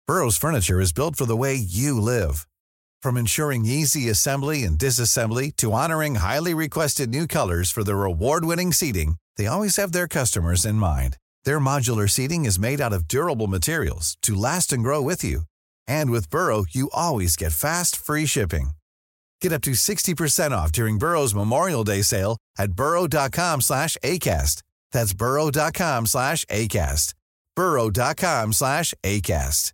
Burrow's furniture is built for the way you live. From ensuring easy assembly and disassembly to honoring highly requested new colors for their award-winning seating, they always have their customers in mind. Their modular seating is made out of durable materials to last and grow with you. And with Burrow, you always get fast, free shipping. Get up to 60% off during Burrow's Memorial Day sale at burrow.com/ACAST. That's burrow.com/ACAST. burrow.com/ACAST.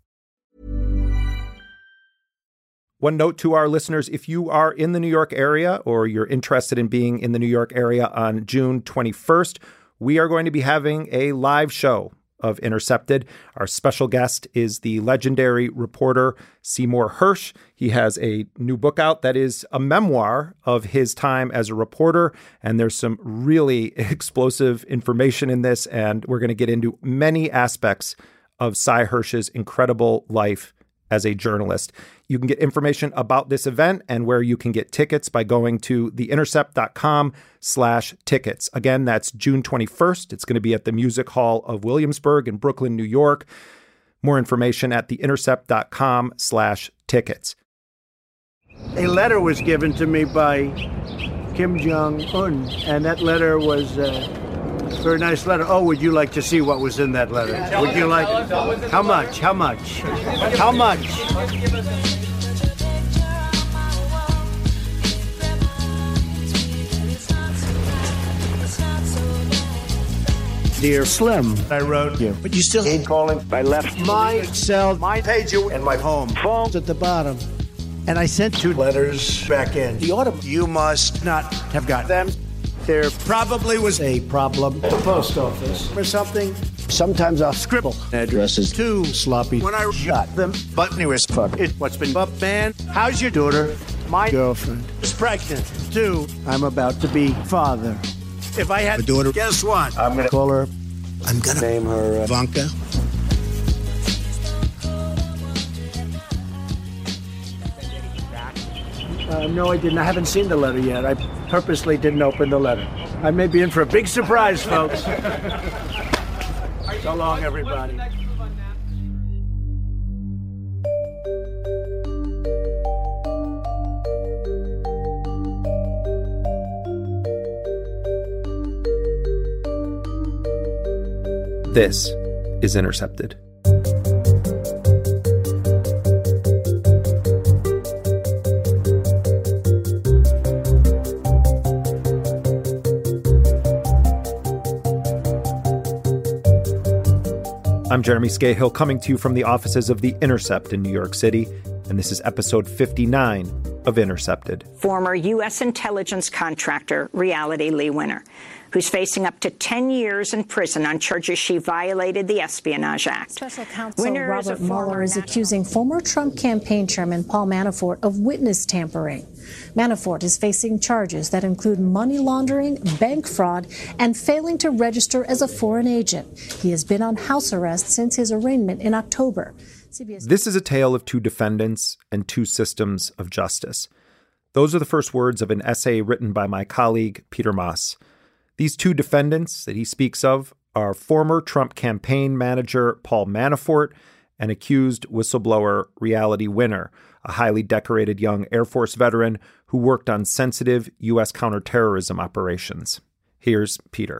One note to our listeners, if you are in the New York area or you're interested in being in the New York area on June 21st, we are going to be having a live show of Intercepted. Our special guest is the legendary reporter Seymour Hersh. He has a new book out that is a memoir of his time as a reporter, and there's some really explosive information in this, and we're going to get into many aspects of Cy Hersh's incredible life as a journalist. You can get information about this event and where you can get tickets by going to theintercept.com/tickets. Again, that's June 21st. It's going to be at the Music Hall of Williamsburg in Brooklyn, New York. More information at theintercept.com/tickets. A letter was given to me by Kim Jong-un, and that letter was a very nice letter. Oh, would you like to see what was in that letter? Would you like? How much? How much? How much? Dear Slim, I wrote you, but you still ain't calling. I left my cell, my pager, and my home phone at the bottom. And I sent 2 letters back in. The autumn. You must not have got them. There probably was a problem at the post office or something. Sometimes I'll scribble addresses too sloppy when I got them. But anyways, fuck it. What's been up, man? How's your daughter? My girlfriend is pregnant too. I'm about to be father. If I had a daughter, guess what? I'm gonna call her. I'm gonna name her Ivanka. No, I didn't. I haven't seen the letter yet. I purposely didn't open the letter. I may be in for a big surprise, folks. So long, everybody. This is Intercepted. I'm Jeremy Scahill, coming to you from the offices of The Intercept in New York City, and this is episode 59 of Intercepted. Former U.S. intelligence contractor Reality Lee Winner, who's facing up to 10 years in prison on charges she violated the Espionage Act. Special counsel Robert Mueller is accusing former Trump campaign chairman Paul Manafort of witness tampering. Manafort is facing charges that include money laundering, bank fraud, and failing to register as a foreign agent. He has been on house arrest since his arraignment in October. This is a tale of 2 defendants and 2 systems of justice. Those are the first words of an essay written by my colleague, Peter Maass. These 2 defendants that he speaks of are former Trump campaign manager Paul Manafort and accused whistleblower Reality Winner, a highly decorated young Air Force veteran who worked on sensitive U.S. counterterrorism operations. Here's Peter.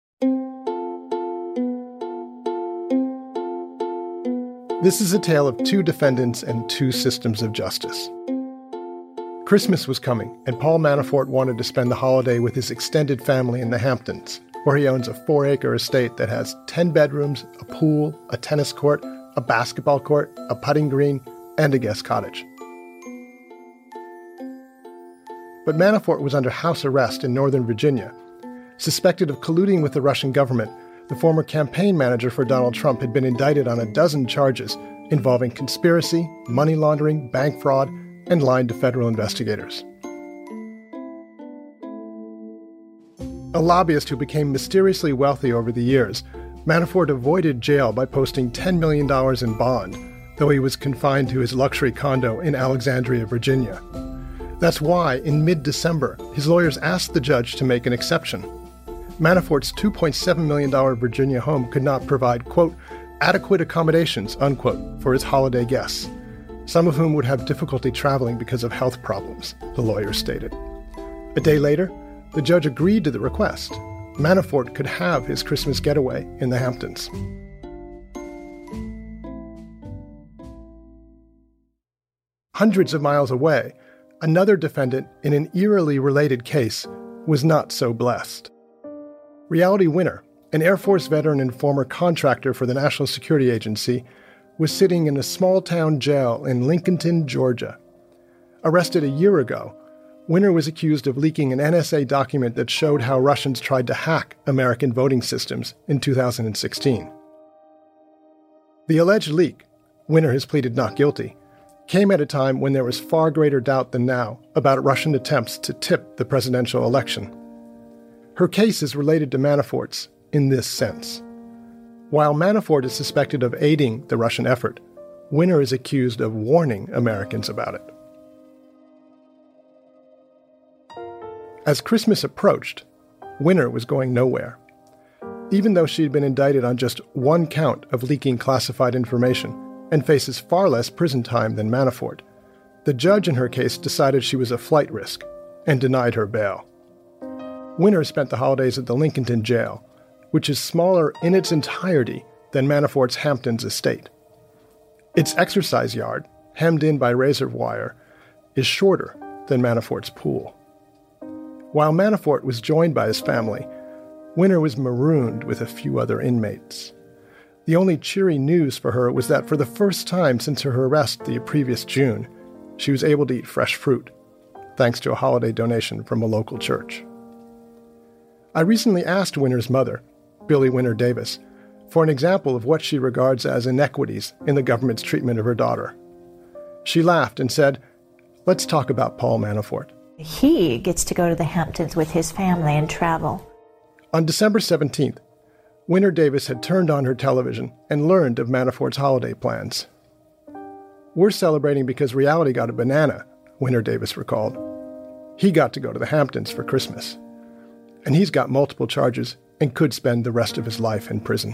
This is a tale of 2 defendants and 2 systems of justice. Christmas was coming, and Paul Manafort wanted to spend the holiday with his extended family in the Hamptons, where he owns a 4-acre estate that has 10 bedrooms, a pool, a tennis court, a basketball court, a putting green, and a guest cottage. But Manafort was under house arrest in Northern Virginia. Suspected of colluding with the Russian government, the former campaign manager for Donald Trump had been indicted on a dozen charges involving conspiracy, money laundering, bank fraud, and lying to federal investigators. A lobbyist who became mysteriously wealthy over the years, Manafort avoided jail by posting $10 million in bond, though he was confined to his luxury condo in Alexandria, Virginia. That's why, in mid-December, his lawyers asked the judge to make an exception. Manafort's $2.7 million Virginia home could not provide, quote, adequate accommodations, unquote, for his holiday guests, some of whom would have difficulty traveling because of health problems, the lawyer stated. A day later, the judge agreed to the request. Manafort could have his Christmas getaway in the Hamptons. Hundreds of miles away, another defendant in an eerily related case was not so blessed. Reality Winner, an Air Force veteran and former contractor for the National Security Agency, was sitting in a small-town jail in Lincolnton, Georgia. Arrested a year ago, Winner was accused of leaking an NSA document that showed how Russians tried to hack American voting systems in 2016. The alleged leak, Winner has pleaded not guilty, came at a time when there was far greater doubt than now about Russian attempts to tip the presidential election. Her case is related to Manafort's in this sense. While Manafort is suspected of aiding the Russian effort, Winner is accused of warning Americans about it. As Christmas approached, Winner was going nowhere. Even though she'd been indicted on just one count of leaking classified information and faces far less prison time than Manafort, the judge in her case decided she was a flight risk and denied her bail. Winner spent the holidays at the Lincolnton jail, which is smaller in its entirety than Manafort's Hamptons estate. Its exercise yard, hemmed in by razor wire, is shorter than Manafort's pool. While Manafort was joined by his family, Winner was marooned with a few other inmates. The only cheery news for her was that for the first time since her arrest the previous June, she was able to eat fresh fruit, thanks to a holiday donation from a local church. I recently asked Winner's mother, Billie Winner Davis, for an example of what she regards as inequities in the government's treatment of her daughter. She laughed and said, "Let's talk about Paul Manafort." He gets to go to the Hamptons with his family and travel. On December 17th, Winner Davis had turned on her television and learned of Manafort's holiday plans. "We're celebrating because reality got a banana," Winner Davis recalled. "He got to go to the Hamptons for Christmas. And he's got multiple charges and could spend the rest of his life in prison."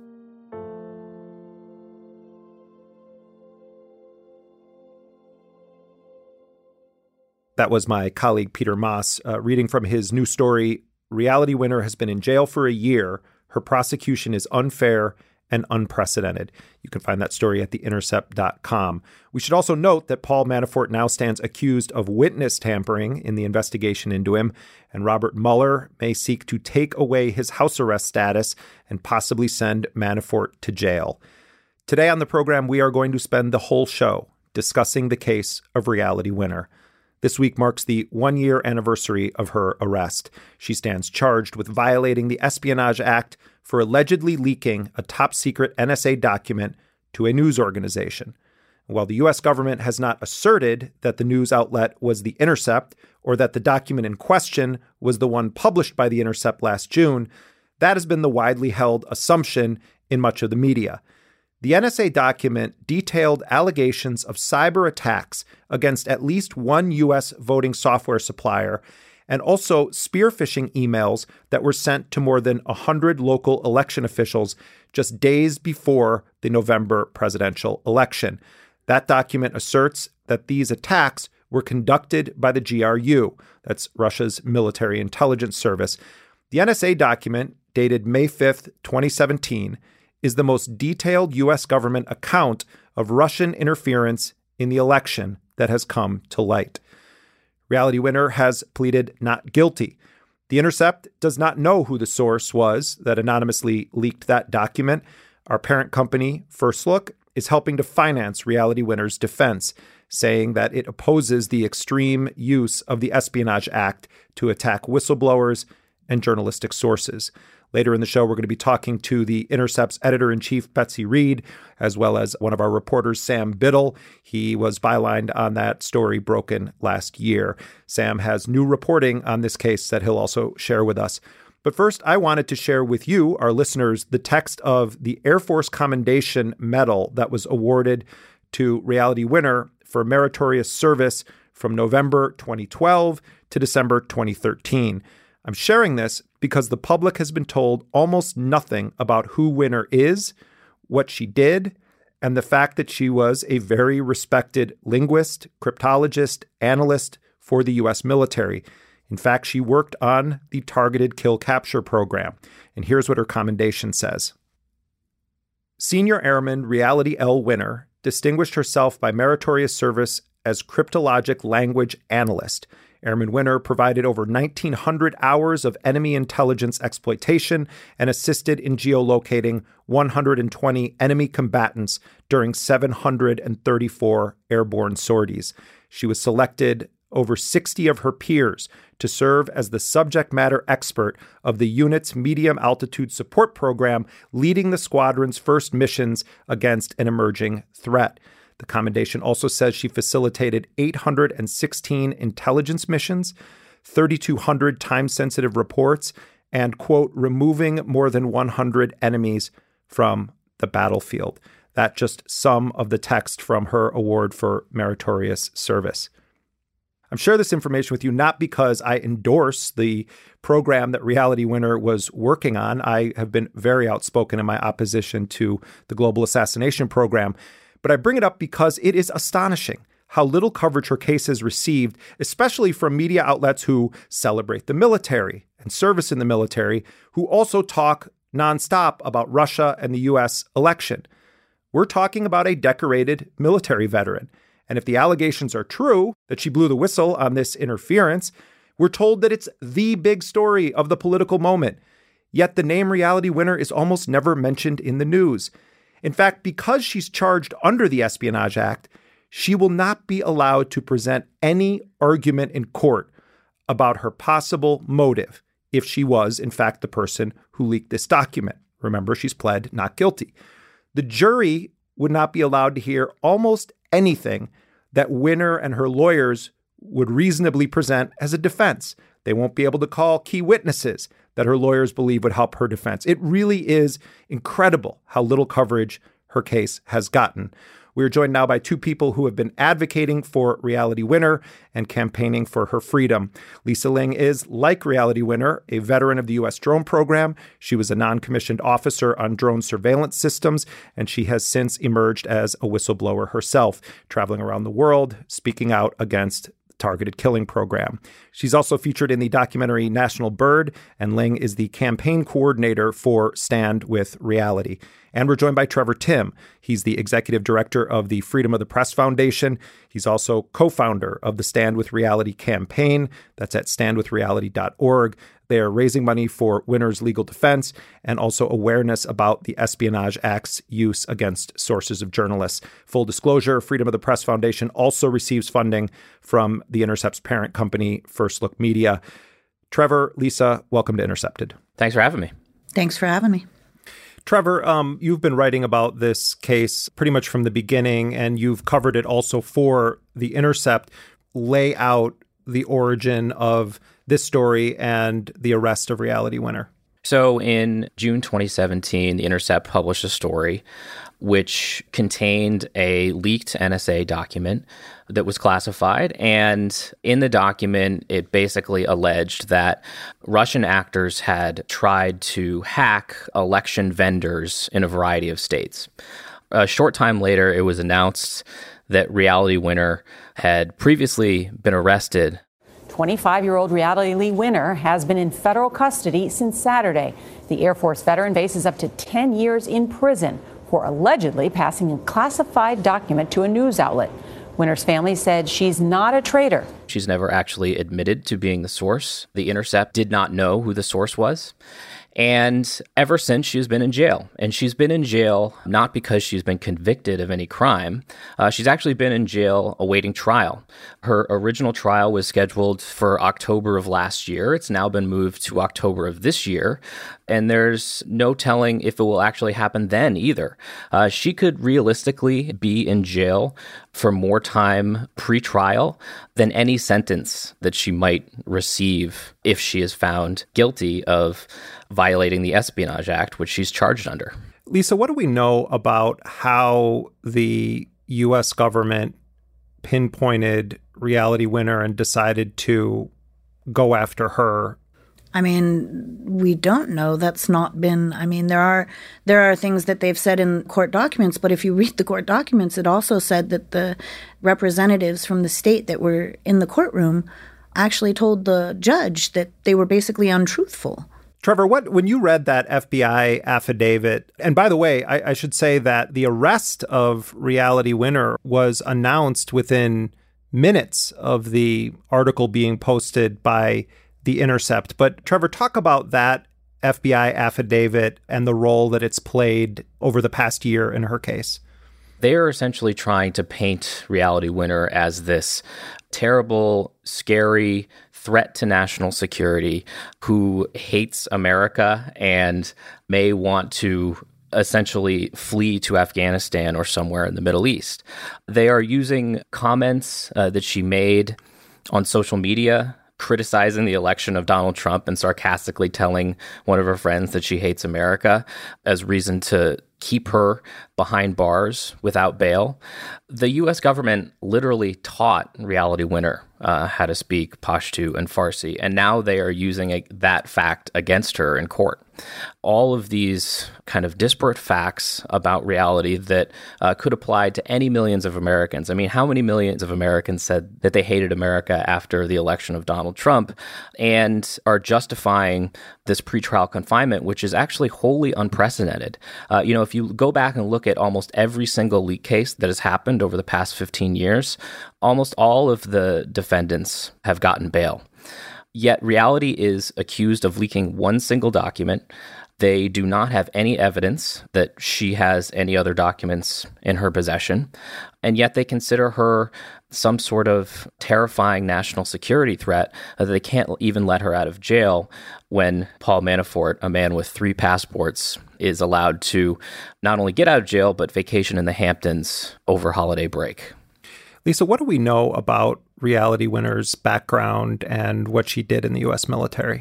That was my colleague Peter Moss reading from his new story, Reality Winner has been in jail for a year. Her prosecution is unfair and unprecedented. You can find that story at theintercept.com. We should also note that Paul Manafort now stands accused of witness tampering in the investigation into him, and Robert Mueller may seek to take away his house arrest status and possibly send Manafort to jail. Today on the program, we are going to spend the whole show discussing the case of Reality Winner. This week marks the one-year anniversary of her arrest. She stands charged with violating the Espionage Act for allegedly leaking a top-secret NSA document to a news organization. While the U.S. government has not asserted that the news outlet was The Intercept or that the document in question was the one published by The Intercept last June, that has been the widely held assumption in much of the media. The NSA document detailed allegations of cyber attacks against at least one U.S. voting software supplier and also spear phishing emails that were sent to more than 100 local election officials just days before the November presidential election. That document asserts that these attacks were conducted by the GRU, that's Russia's military intelligence service. The NSA document, dated May 5th, 2017, is the most detailed U.S. government account of Russian interference in the election that has come to light. Reality Winner has pleaded not guilty. The Intercept does not know who the source was that anonymously leaked that document. Our parent company, First Look, is helping to finance Reality Winner's defense, saying that it opposes the extreme use of the Espionage Act to attack whistleblowers and journalistic sources. Later in the show, we're going to be talking to The Intercept's editor-in-chief, Betsy Reed, as well as one of our reporters, Sam Biddle. He was bylined on that story broken last year. Sam has new reporting on this case that he'll also share with us. But first, I wanted to share with you, our listeners, the text of the Air Force Commendation Medal that was awarded to Reality Winner for meritorious service from November 2012 to December 2013. I'm sharing this because the public has been told almost nothing about who Winner is, what she did, and the fact that she was a very respected linguist, cryptologist, analyst for the U.S. military. In fact, she worked on the Targeted Kill Capture program. And here's what her commendation says. Senior Airman Reality L. Winner distinguished herself by meritorious service as cryptologic language analyst. Airman Winner provided over 1,900 hours of enemy intelligence exploitation and assisted in geolocating 120 enemy combatants during 734 airborne sorties. She was selected over 60 of her peers to serve as the subject matter expert of the unit's medium altitude support program, leading the squadron's first missions against an emerging threat. The commendation also says she facilitated 816 intelligence missions, 3,200 time-sensitive reports, and, quote, removing more than 100 enemies from the battlefield. That's just some of the text from her award for meritorious service. I'm sharing this information with you not because I endorse the program that Reality Winner was working on. I have been very outspoken in my opposition to the global assassination program. But I bring it up because it is astonishing how little coverage her case has received, especially from media outlets who celebrate the military and service in the military, who also talk nonstop about Russia and the U.S. election. We're talking about a decorated military veteran. And if the allegations are true, that she blew the whistle on this interference, we're told that it's the big story of the political moment. Yet the name Reality Winner is almost never mentioned in the news. In fact, because she's charged under the Espionage Act, she will not be allowed to present any argument in court about her possible motive if she was, in fact, the person who leaked this document. Remember, she's pled not guilty. The jury would not be allowed to hear almost anything that Winner and her lawyers would reasonably present as a defense. They won't be able to call key witnesses that her lawyers believe would help her defense. It really is incredible how little coverage her case has gotten. We are joined now by two people who have been advocating for Reality Winner and campaigning for her freedom. Lisa Ling is, like Reality Winner, a veteran of the U.S. drone program. She was a non-commissioned officer on drone surveillance systems, and she has since emerged as a whistleblower herself, traveling around the world, speaking out against targeted killing program. She's also featured in the documentary National Bird, and Ling is the campaign coordinator for Stand with Reality. And we're joined by Trevor Timm. He's the executive director of the Freedom of the Press Foundation. He's also co-founder of the Stand with Reality campaign. That's at standwithreality.org. They are raising money for Winner's legal defense and also awareness about the Espionage Act's use against sources of journalists. Full disclosure, Freedom of the Press Foundation also receives funding from The Intercept's parent company, First Look Media. Trevor, Lisa, welcome to Intercepted. Thanks for having me. Thanks for having me. Trevor, you've been writing about this case pretty much from the beginning, and you've covered it also for The Intercept. Lay out the origin of this story and the arrest of Reality Winner. So in June 2017, The Intercept published a story which contained a leaked NSA document that was classified. And in the document, it basically alleged that Russian actors had tried to hack election vendors in a variety of states. A short time later, it was announced that Reality Winner had previously been arrested. 25-year-old Reality Lee Winner has been in federal custody since Saturday. The Air Force veteran faces up to 10 years in prison for allegedly passing a classified document to a news outlet. Winner's family said she's not a traitor. She's never actually admitted to being the source. The Intercept did not know who the source was. And ever since, she's been in jail. And she's been in jail not because she's been convicted of any crime. She's actually been in jail awaiting trial. Her original trial was scheduled for October of last year. It's now been moved to October of this year. And there's no telling if it will actually happen then either. She could realistically be in jail for more time pre-trial than any sentence that she might receive if she is found guilty of violating the Espionage Act, which she's charged under. Lisa, what do we know about how the U.S. government pinpointed Reality Winner and decided to go after her? I mean, we don't know. That's not been, I mean, there are things that they've said in court documents, but if you read the court documents, it also said that the representatives from the state that were in the courtroom actually told the judge that they were basically untruthful. Trevor, when you read that FBI affidavit, and by the way, I should say that the arrest of Reality Winner was announced within minutes of the article being posted by The Intercept. But Trevor, talk about that FBI affidavit and the role that it's played over the past year in her case. They are essentially trying to paint Reality Winner as this terrible, scary threat to national security who hates America and may want to essentially flee to Afghanistan or somewhere in the Middle East. They are using comments that she made on social media, criticizing the election of Donald Trump and sarcastically telling one of her friends that she hates America as reason to keep her behind bars without bail. The U.S. government literally taught Reality Winner how to speak Pashto and Farsi, and now they are using that fact against her in court. All of these kind of disparate facts about reality that could apply to any millions of Americans. I mean, how many millions of Americans said that they hated America after the election of Donald Trump and are justifying this pretrial confinement, which is actually wholly unprecedented. If you go back and look at almost every single leak case that has happened over the past 15 years, almost all of the defendants have gotten bail. Yet Reality is accused of leaking one single document. They do not have any evidence that she has any other documents in her possession, and yet they consider her some sort of terrifying national security threat that they can't even let her out of jail when Paul Manafort, a man with 3 passports, is allowed to not only get out of jail, but vacation in the Hamptons over holiday break. Lisa, what do we know about Reality Winner's background and what she did in the U.S. military?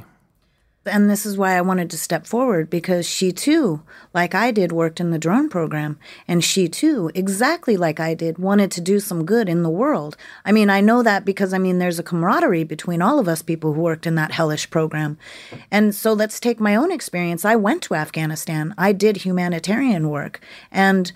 And this is why I wanted to step forward, because she too, like I did, worked in the drone program. And she too, exactly like I did, wanted to do some good in the world. I mean, I know that because, there's a camaraderie between all of us people who worked in that hellish program. And so let's take my own experience. I went to Afghanistan. I did humanitarian work. And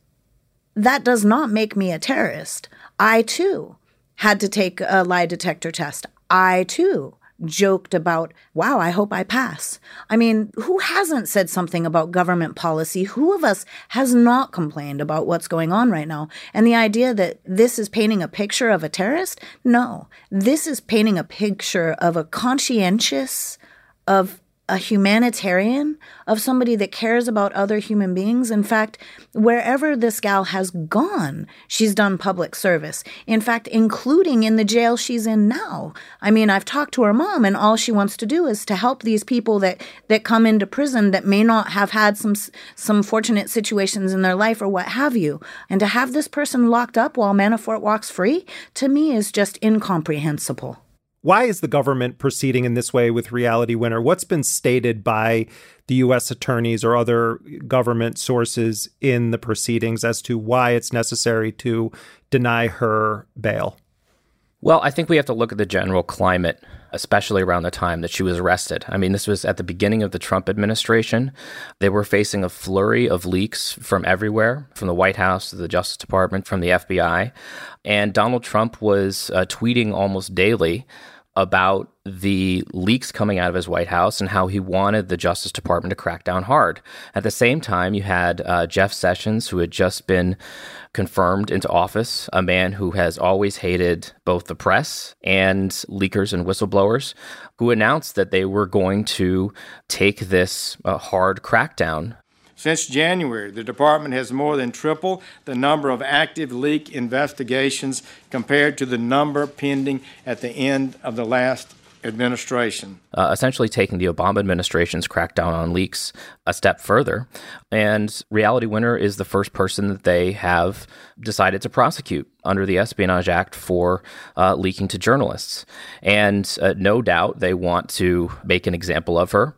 that does not make me a terrorist. I too had to take a lie detector test. I too joked about, wow, I hope I pass. Who hasn't said something about government policy? Who of us has not complained about what's going on right now? And the idea that this is painting a picture of a terrorist? No, this is painting a picture of a conscientious, of a humanitarian, of somebody that cares about other human beings. In fact, wherever this gal has gone, she's done public service. In fact, including in the jail she's in now. I've talked to her mom, and all she wants to do is to help these people that come into prison that may not have had some fortunate situations in their life or what have you. And to have this person locked up while Manafort walks free, to me, is just incomprehensible. Why is the government proceeding in this way with Reality Winner? What's been stated by the U.S. attorneys or other government sources in the proceedings as to why it's necessary to deny her bail? Well, I think we have to look at the general climate, especially around the time that she was arrested. This was at the beginning of the Trump administration. They were facing a flurry of leaks from everywhere, from the White House to the Justice Department, from the FBI. And Donald Trump was tweeting almost daily about the leaks coming out of his White House and how he wanted the Justice Department to crack down hard. At the same time, you had Jeff Sessions, who had just been confirmed into office, a man who has always hated both the press and leakers and whistleblowers, who announced that they were going to take this hard crackdown. Since January, the department has more than tripled the number of active leak investigations compared to the number pending at the end of the last administration. Essentially taking the Obama administration's crackdown on leaks a step further. And Reality Winner is the first person that they have decided to prosecute under the Espionage Act for leaking to journalists. And no doubt they want to make an example of her.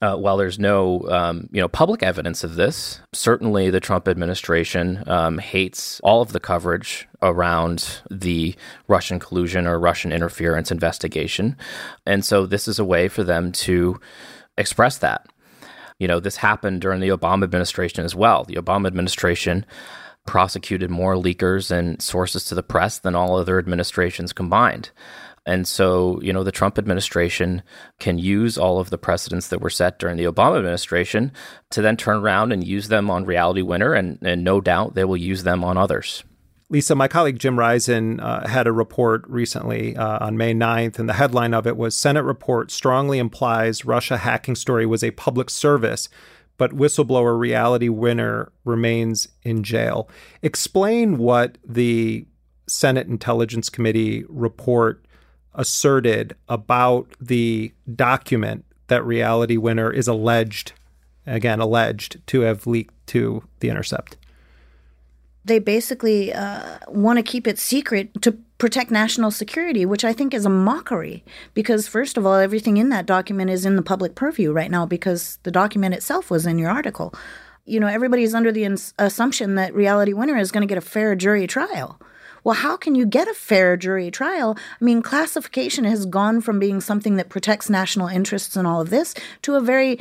while there's no, public evidence of this, certainly the Trump administration hates all of the coverage around the Russian collusion or Russian interference investigation. And so this is a way for them to express that. This happened during the Obama administration as well. The Obama administration prosecuted more leakers and sources to the press than all other administrations combined. And so, the Trump administration can use all of the precedents that were set during the Obama administration to then turn around and use them on Reality Winner, and no doubt they will use them on others. Lisa, my colleague Jim Risen had a report recently on May 9th, and the headline of it was Senate report strongly implies Russia hacking story was a public service, but whistleblower Reality Winner remains in jail. Explain what the Senate Intelligence Committee report asserted about the document that Reality Winner is alleged to have leaked to The Intercept. They basically want to keep it secret to protect national security, which I think is a mockery because, first of all, everything in that document is in the public purview right now because the document itself was in your article. Everybody's under the assumption that Reality Winner is going to get a fair jury trial. Well, how can you get a fair jury trial? I mean, classification has gone from being something that protects national interests and all of this to a very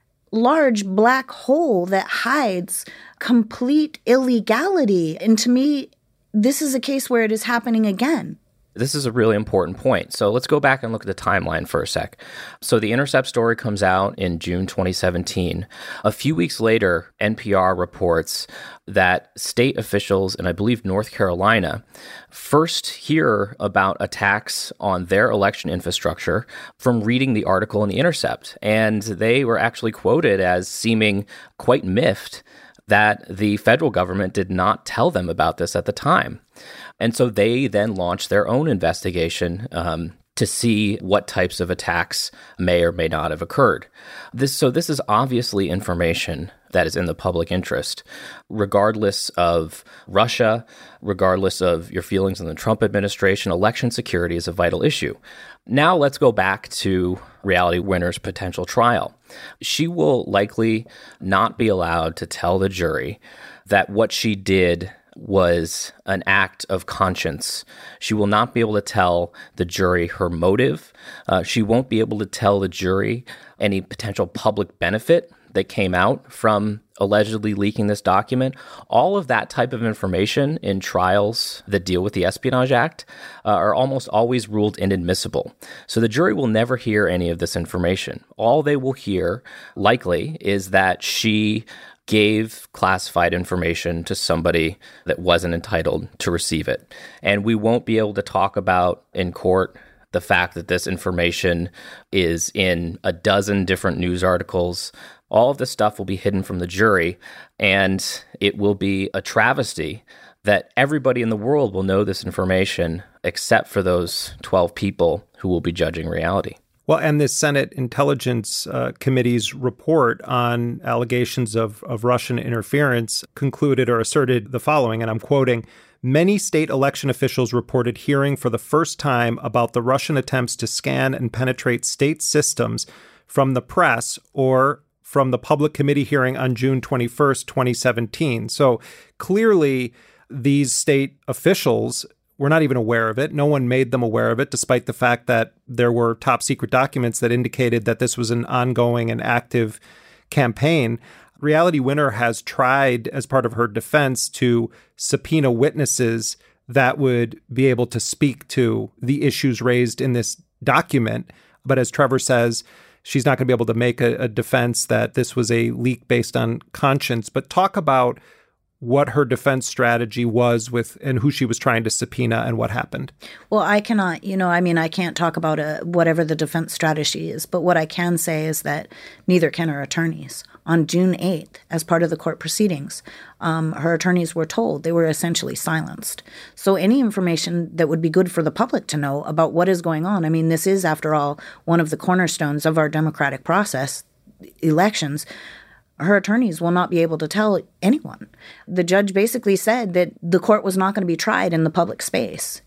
large black hole that hides complete illegality. And to me, this is a case where it is happening again. This is a really important point. So let's go back and look at the timeline for a sec. So the Intercept story comes out in June 2017. A few weeks later, NPR reports that state officials in, I believe, North Carolina first hear about attacks on their election infrastructure from reading the article in The Intercept. And they were actually quoted as seeming quite miffed that the federal government did not tell them about this at the time. And so they then launched their own investigation to see what types of attacks may or may not have occurred. This is obviously information that is in the public interest, regardless of Russia, regardless of your feelings on the Trump administration. Election security is a vital issue. Now let's go back to Reality Winner's potential trial. She will likely not be allowed to tell the jury that what she did was an act of conscience. She will not be able to tell the jury her motive. She won't be able to tell the jury any potential public benefit that came out from allegedly leaking this document. All of that type of information in trials that deal with the Espionage Act are almost always ruled inadmissible. So the jury will never hear any of this information. All they will hear, likely, is that she gave classified information to somebody that wasn't entitled to receive it. And we won't be able to talk about in court the fact that this information is in a dozen different news articles. All of this stuff will be hidden from the jury, and it will be a travesty that everybody in the world will know this information except for those 12 people who will be judging Reality. Well, and this Senate Intelligence Committee's report on allegations of Russian interference concluded or asserted the following, and I'm quoting, "Many state election officials reported hearing for the first time about the Russian attempts to scan and penetrate state systems from the press or from the public committee hearing on June 21st, 2017. So clearly, these state officials were not even aware of it. No one made them aware of it, despite the fact that there were top secret documents that indicated that this was an ongoing and active campaign. Reality Winner has tried, as part of her defense, to subpoena witnesses that would be able to speak to the issues raised in this document. But as Trevor says, she's not going to be able to make a defense that this was a leak based on conscience. But talk about what her defense strategy was with and who she was trying to subpoena and what happened. Well, I cannot, I can't talk about whatever the defense strategy is. But what I can say is that neither can her attorneys. On June 8th, as part of the court proceedings, her attorneys were told they were essentially silenced. So any information that would be good for the public to know about what is going on, this is, after all, one of the cornerstones of our democratic process, elections. Her attorneys will not be able to tell anyone. The judge basically said that the court was not going to be tried in the public space.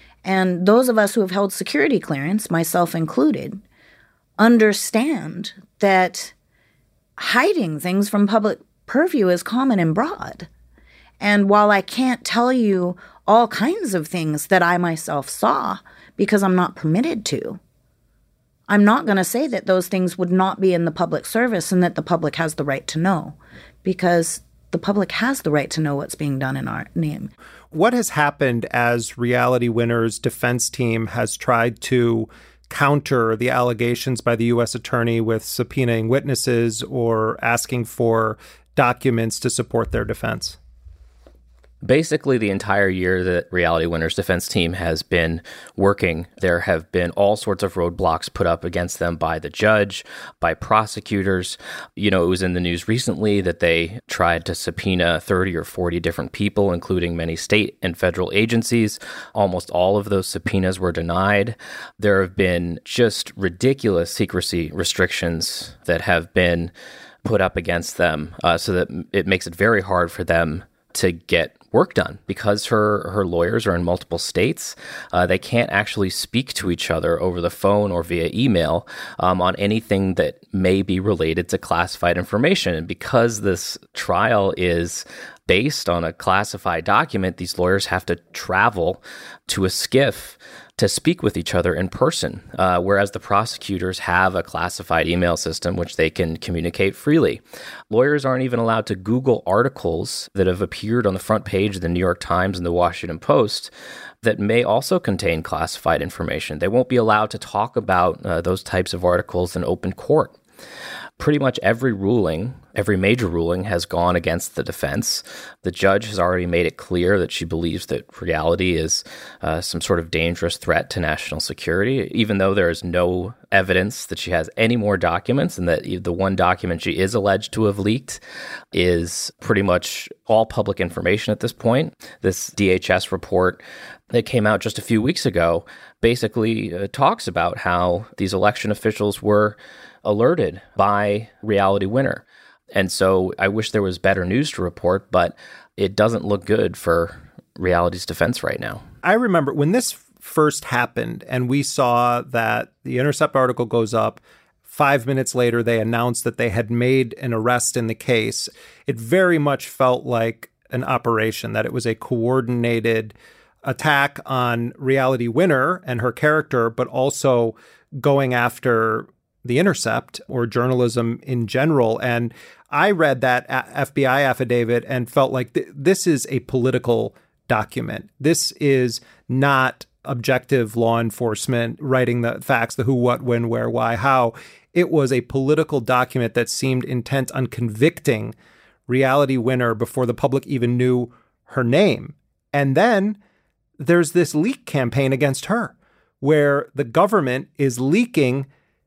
And those of us who have held security clearance, myself included, understand that hiding things from public purview is common and broad. And while I can't tell you all kinds of things that I myself saw because I'm not permitted to, I'm not going to say that those things would not be in the public service and that the public has the right to know, because the public has the right to know what's being done in our name. What has happened as Reality Winner's defense team has tried to counter the allegations by the U.S. attorney with subpoenaing witnesses or asking for documents to support their defense? Basically, the entire year that Reality Winner's defense team has been working, there have been all sorts of roadblocks put up against them by the judge, by prosecutors. You know, it was in the news recently that they tried to subpoena 30 or 40 different people, including many state and federal agencies. Almost all of those subpoenas were denied. There have been just ridiculous secrecy restrictions that have been put up against them, so that it makes it very hard for them to get work done because her lawyers are in multiple states. They can't actually speak to each other over the phone or via email on anything that may be related to classified information. And because this trial is based on a classified document, these lawyers have to travel to a SCIF to speak with each other in person, whereas the prosecutors have a classified email system which they can communicate freely. Lawyers aren't even allowed to Google articles that have appeared on the front page of the New York Times and the Washington Post that may also contain classified information. They won't be allowed to talk about those types of articles in open court. Pretty much every major ruling has gone against the defense. The judge has already made it clear that she believes that Reality is some sort of dangerous threat to national security, even though there is no evidence that she has any more documents, and that the one document she is alleged to have leaked is pretty much all public information at this point. This DHS report that came out just a few weeks ago basically talks about how these election officials were alerted by Reality Winner. And so I wish there was better news to report, but it doesn't look good for Reality's defense right now. I remember when this first happened and we saw that the Intercept article goes up, 5 minutes later they announced that they had made an arrest in the case. It very much felt like an operation, that it was a coordinated attack on Reality Winner and her character, but also going after The Intercept or journalism in general. And I read that FBI affidavit and felt like this is a political document. This is not objective law enforcement writing the facts, the who, what, when, where, why, how. It was a political document that seemed intent on convicting Reality Winner before the public even knew her name. And then there's this leak campaign against her where the government is leaking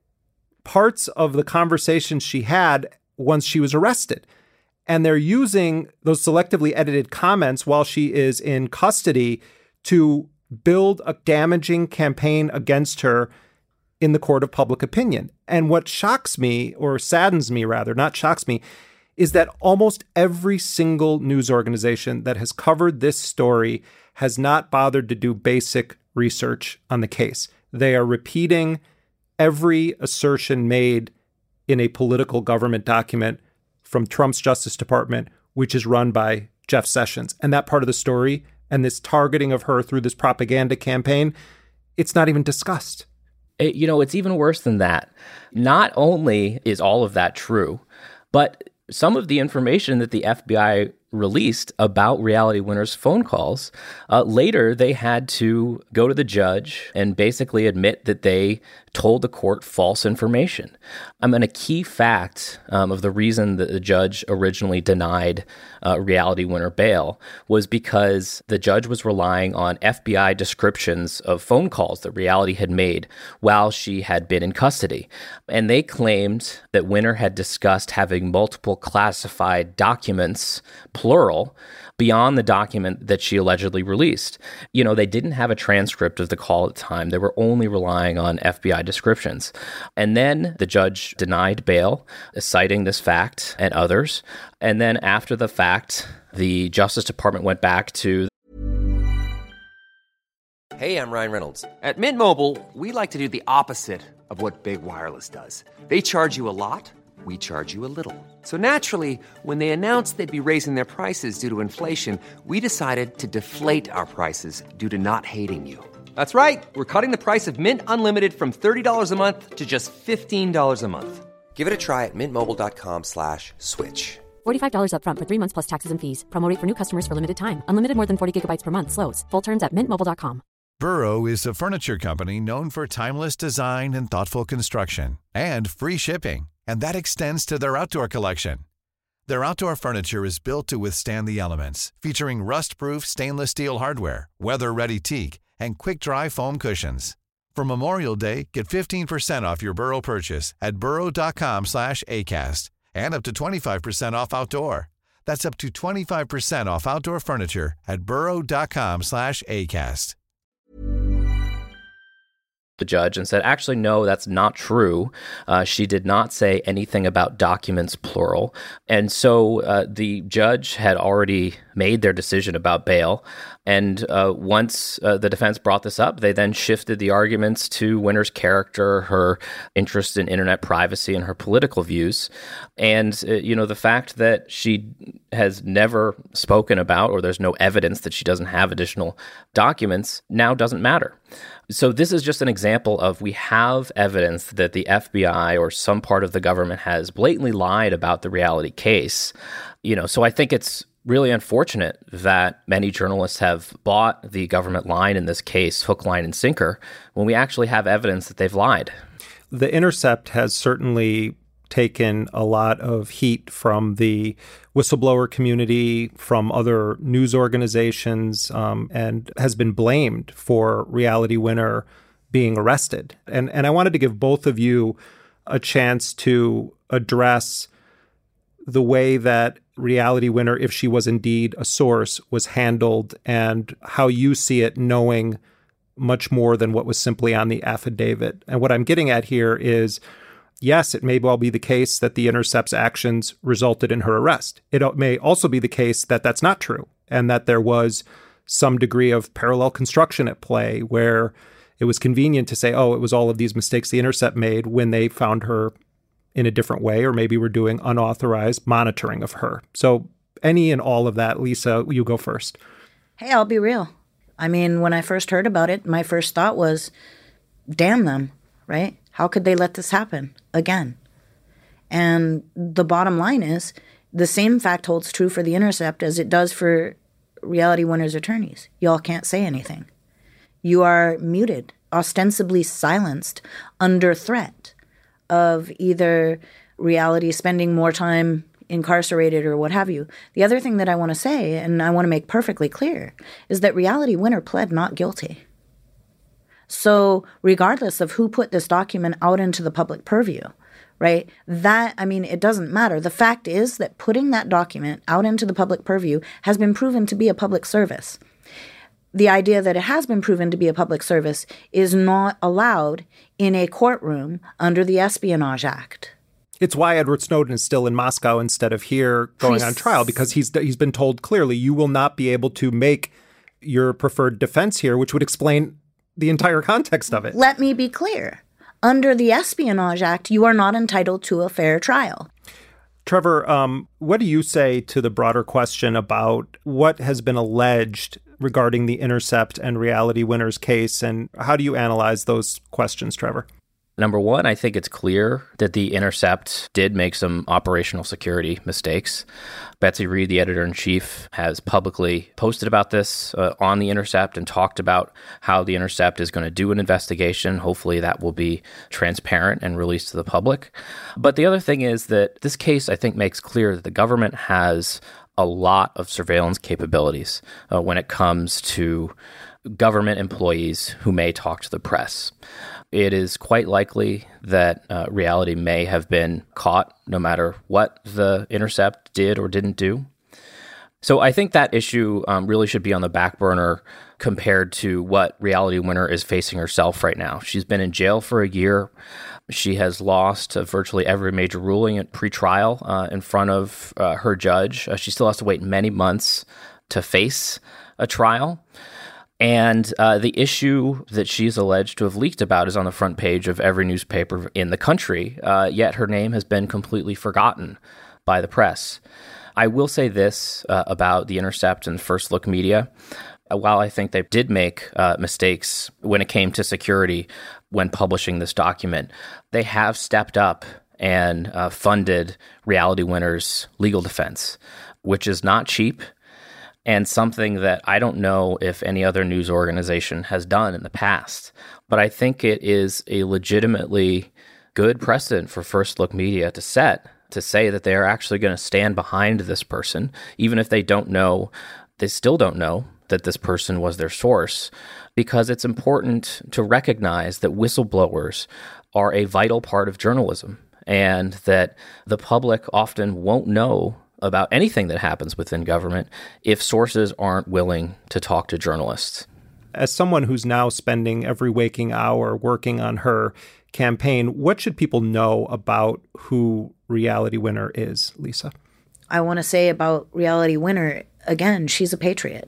parts of the conversations she had once she was arrested. And they're using those selectively edited comments while she is in custody to build a damaging campaign against her in the court of public opinion. And what shocks me, or saddens me rather, not shocks me, is that almost every single news organization that has covered this story has not bothered to do basic research on the case. They are repeating every assertion made in a political government document from Trump's Justice Department, which is run by Jeff Sessions. And that part of the story and this targeting of her through this propaganda campaign, it's not even discussed. It's even worse than that. Not only is all of that true, but some of the information that the FBI released about Reality Winner's phone calls, later they had to go to the judge and basically admit that they told the court false information. A key fact of the reason that the judge originally denied Reality Winner bail was because the judge was relying on FBI descriptions of phone calls that Reality had made while she had been in custody. And they claimed that Winner had discussed having multiple classified documents, plural, beyond the document that she allegedly released. They didn't have a transcript of the call at the time. They were only relying on FBI descriptions. And then the judge denied bail, citing this fact and others. And then after the fact, the Justice Department went back to... Hey, I'm Ryan Reynolds. At Mint Mobile, we like to do the opposite of what Big Wireless does. They charge you a lot. we charge you a little. So naturally, when they announced they'd be raising their prices due to inflation, we decided to deflate our prices due to not hating you. That's right. We're cutting the price of Mint Unlimited from $30 a month to just $15 a month. Give it a try at mintmobile.com/switch. $45 up front for 3 months plus taxes and fees. Promo rate for new customers for limited time. Unlimited more than 40 gigabytes per month. Slows full terms at mintmobile.com. Burrow is a furniture company known for timeless design and thoughtful construction and free shipping. And that extends to their outdoor collection. Their outdoor furniture is built to withstand the elements, featuring rust-proof stainless steel hardware, weather-ready teak, and quick-dry foam cushions. For Memorial Day, get 15% off your Burrow purchase at burrow.com/ACAST and up to 25% off outdoor. That's up to 25% off outdoor furniture at burrow.com/ACAST. The judge and said, actually, no, that's not true. She did not say anything about documents, plural. And so the judge had already made their decision about bail. And once the defense brought this up, they then shifted the arguments to Winter's character, her interest in internet privacy, and her political views. And, the fact that she has never spoken about, or there's no evidence that she doesn't have additional documents, now doesn't matter. So this is just an example of we have evidence that the FBI or some part of the government has blatantly lied about the reality case. So I think it's really unfortunate that many journalists have bought the government line in this case, hook, line, and sinker, when we actually have evidence that they've lied. The Intercept has certainly taken a lot of heat from the whistleblower community, from other news organizations, and has been blamed for Reality Winner being arrested. And I wanted to give both of you a chance to address the way that Reality Winner, if she was indeed a source, was handled, and how you see it, knowing much more than what was simply on the affidavit. And what I'm getting at here is, yes, it may well be the case that the Intercept's actions resulted in her arrest. It may also be the case that that's not true, and that there was some degree of parallel construction at play, where it was convenient to say, oh, it was all of these mistakes the Intercept made when they found her in a different way, or maybe were doing unauthorized monitoring of her. So any and all of that, Lisa, you go first. Hey, I'll be real. I mean, when I first heard about it, my first thought was, damn them, right? How could they let this happen again? And the bottom line is, the same fact holds true for The Intercept as it does for Reality Winner's attorneys. Y'all can't say anything. You are muted, ostensibly silenced, under threat of either Reality spending more time incarcerated or what have you. The other thing that I want to say, and I want to make perfectly clear, is that Reality Winner pled not guilty. So regardless of who put this document out into the public purview, right, it doesn't matter. The fact is that putting that document out into the public purview has been proven to be a public service. The idea that it has been proven to be a public service is not allowed in a courtroom under the Espionage Act. It's why Edward Snowden is still in Moscow instead of here going on trial, because he's been told clearly, you will not be able to make your preferred defense here, which would explain the entire context of it. Let me be clear. Under the Espionage Act, you are not entitled to a fair trial. Trevor, what do you say to the broader question about what has been alleged regarding the Intercept and Reality Winner's case, and how do you analyze those questions, Trevor? Number one, I think it's clear that the Intercept did make some operational security mistakes. Betsy Reed, the editor-in-chief, has publicly posted about this on the Intercept and talked about how the Intercept is going to do an investigation. Hopefully that will be transparent and released to the public. But the other thing is that this case, I think, makes clear that the government has a lot of surveillance capabilities when it comes to government employees who may talk to the press. It is quite likely that Reality may have been caught no matter what the Intercept did or didn't do. So I think that issue really should be on the back burner compared to what Reality Winner is facing herself right now. She's been in jail for a year. She has lost virtually every major ruling at pretrial in front of her judge. She still has to wait many months to face a trial. And the issue that she's alleged to have leaked about is on the front page of every newspaper in the country, yet her name has been completely forgotten by the press. I will say this about The Intercept and First Look Media. While I think they did make mistakes when it came to security when publishing this document, they have stepped up and funded Reality Winner's legal defense, which is not cheap and something that I don't know if any other news organization has done in the past. But I think it is a legitimately good precedent for First Look Media to set, to say that they are actually going to stand behind this person, even if they don't know, they still don't know that this person was their source, because it's important to recognize that whistleblowers are a vital part of journalism and that the public often won't know about anything that happens within government if sources aren't willing to talk to journalists. As someone who's now spending every waking hour working on her campaign, what should people know about who Reality Winner is, Lisa? I want to say about Reality Winner, again, she's a patriot.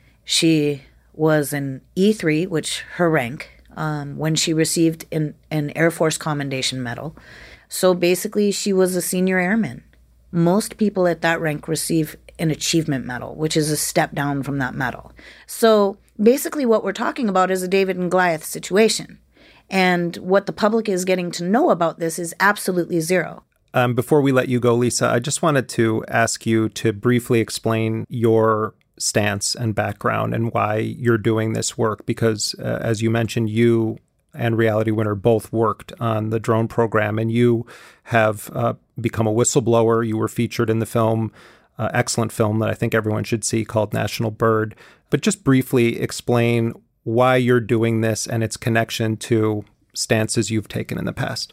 She was an E3, which her rank, when she received an Air Force Commendation Medal. So basically, she was a senior airman. Most people at that rank receive an achievement medal, which is a step down from that medal. So basically what we're talking about is a David and Goliath situation. And what the public is getting to know about this is absolutely zero. Before we let you go, Lisa, I just wanted to ask you to briefly explain your stance and background and why you're doing this work, because as you mentioned, you and Reality Winner both worked on the drone program, and you have become a whistleblower. You were featured in the film, excellent film that I think everyone should see, called National Bird. But just briefly explain why you're doing this and its connection to stances you've taken in the past.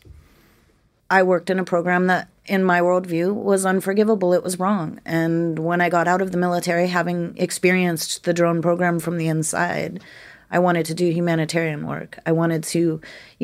I worked in a program that, in my worldview, was unforgivable. It was wrong. And when I got out of the military, having experienced the drone program from the inside, I wanted to do humanitarian work. I wanted to,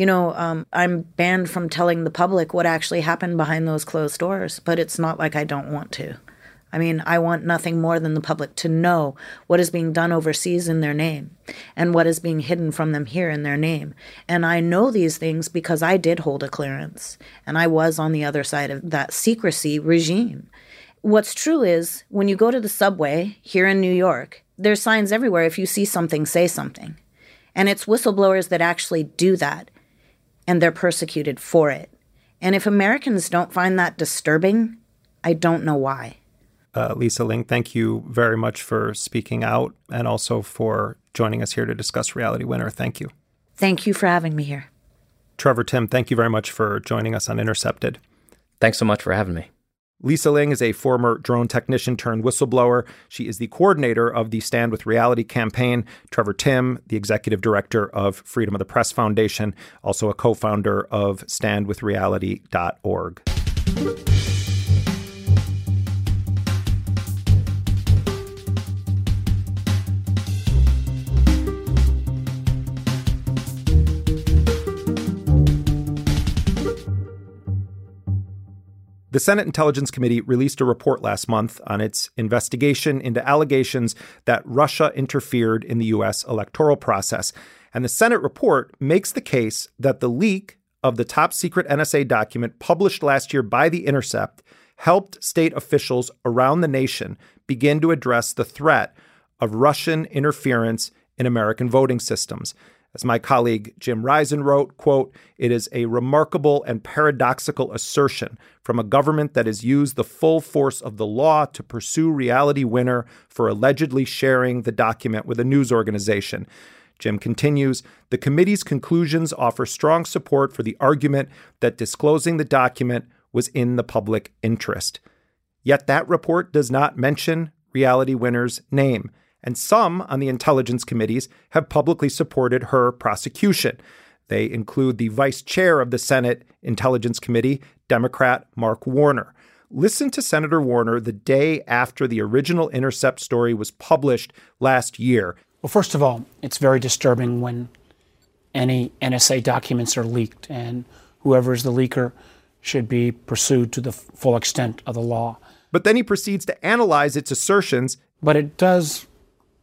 I'm banned from telling the public what actually happened behind those closed doors, but it's not like I don't want to. I mean, I want nothing more than the public to know what is being done overseas in their name and what is being hidden from them here in their name. And I know these things because I did hold a clearance and I was on the other side of that secrecy regime. What's true is when you go to the subway here in New York, there's signs everywhere. If you see something, say something. And it's whistleblowers that actually do that, and they're persecuted for it. And if Americans don't find that disturbing, I don't know why. Lisa Ling, thank you very much for speaking out and also for joining us here to discuss Reality Winner. Thank you. Thank you for having me here. Trevor Timm, thank you very much for joining us on Intercepted. Thanks so much for having me. Lisa Ling is a former drone technician turned whistleblower. She is the coordinator of the Stand with Reality campaign. Trevor Timm, the executive director of Freedom of the Press Foundation, also a co-founder of standwithreality.org. The Senate Intelligence Committee released a report last month on its investigation into allegations that Russia interfered in the U.S. electoral process. And the Senate report makes the case that the leak of the top-secret NSA document published last year by The Intercept helped state officials around the nation begin to address the threat of Russian interference in American voting systems. As my colleague Jim Risen wrote, quote, "It is a remarkable and paradoxical assertion from a government that has used the full force of the law to pursue Reality Winner for allegedly sharing the document with a news organization." Jim continues, "The committee's conclusions offer strong support for the argument that disclosing the document was in the public interest. Yet that report does not mention Reality Winner's name. And some on the intelligence committees have publicly supported her prosecution. They include the vice chair of the Senate Intelligence Committee, Democrat Mark Warner. Listen to Senator Warner the day after the original Intercept story was published last year. Well, first of all, it's very disturbing when any NSA documents are leaked, and whoever is the leaker should be pursued to the full extent of the law. But then he proceeds to analyze its assertions. But it does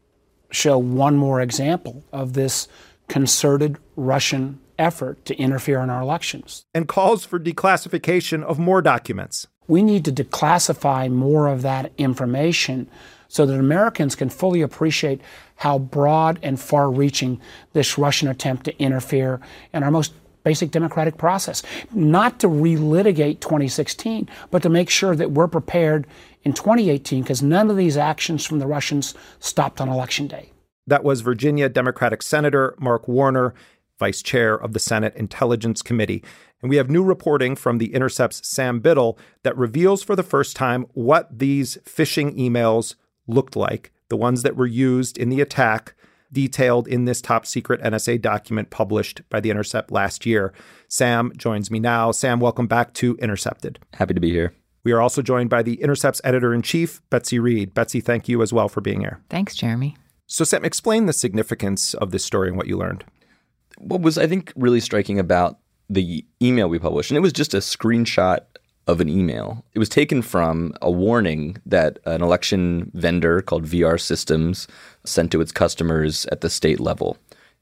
show one more example of this concerted Russian effort to interfere in our elections. And calls for declassification of more documents. We need to declassify more of that information so that Americans can fully appreciate how broad and far-reaching this Russian attempt to interfere in our most basic democratic process. Not to relitigate 2016, but to make sure that we're prepared in 2018, because none of these actions from the Russians stopped on Election Day. That was Virginia Democratic Senator Mark Warner, Vice Chair of the Senate Intelligence Committee. And we have new reporting from The Intercept's Sam Biddle that reveals for the first time what these phishing emails looked like, the ones that were used in the attack, detailed in this top secret NSA document published by The Intercept last year. Sam joins me now. Sam, welcome back to Intercepted. Happy to be here. We are also joined by The Intercept's editor-in-chief, Betsy Reed. Betsy, thank you as well for being here. Thanks, Jeremy. So, Sam, explain the significance of this story and what you learned. What was, I think, really striking about the email we published, and it was just a screenshot of an email. It was taken from a warning that an election vendor called VR Systems sent to its customers at the state level.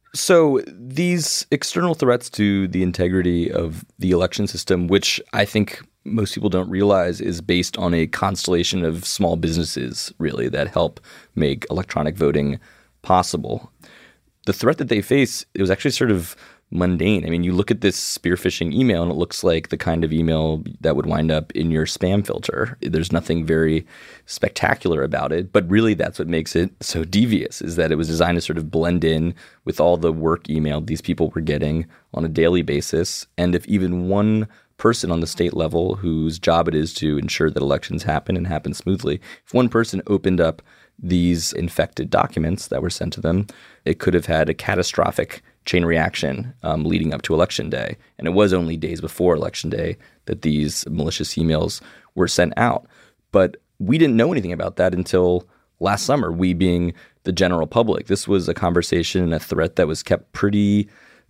So these external threats to the integrity of the election system, which I think most people don't realize is based on a constellation of small businesses, really, that help make electronic voting possible. The threat that they face, it was actually sort of mundane. I mean, you look at this spear phishing email and it looks like the kind of email that would wind up in your spam filter. There's nothing very spectacular about it, but really that's what makes it so devious, is that it was designed to sort of blend in with all the work email these people were getting on a daily basis. And if even one person on the state level whose job it is to ensure that elections happen and happen smoothly, if one person opened up these infected documents that were sent to them, it could have had a catastrophic chain reaction leading up to Election Day. And it was only days before Election Day that these malicious emails were sent out. But we didn't know anything about that until last summer, we being the general public. This was a conversation and a threat that was kept pretty